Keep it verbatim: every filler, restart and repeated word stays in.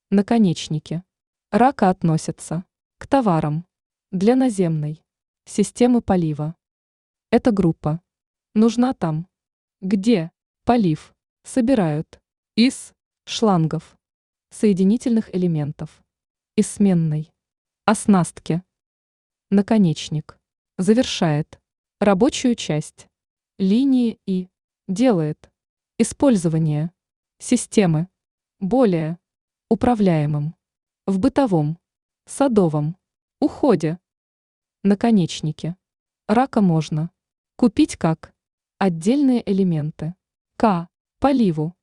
Наконечники. Рака относятся к товарам для наземной системы полива. Эта группа нужна там, где полив собирают из шлангов, соединительных элементов, из сменной оснастки. Наконечник завершает рабочую часть линии и делает использование системы более управляемым в бытовом, садовом уходе. Наконечники рака можно купить как отдельные элементы к поливу.